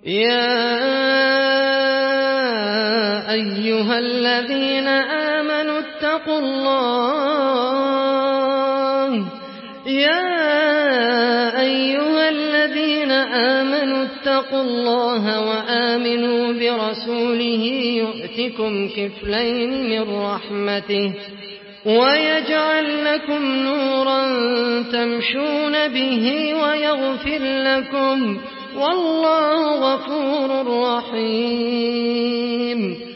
يا أيها الذين آمنوا اتقوا الله وآمنوا برسوله يؤتكم كفلين من رحمته ويجعل لكم نورا تمشون به ويغفر لكم والله غفور رحيم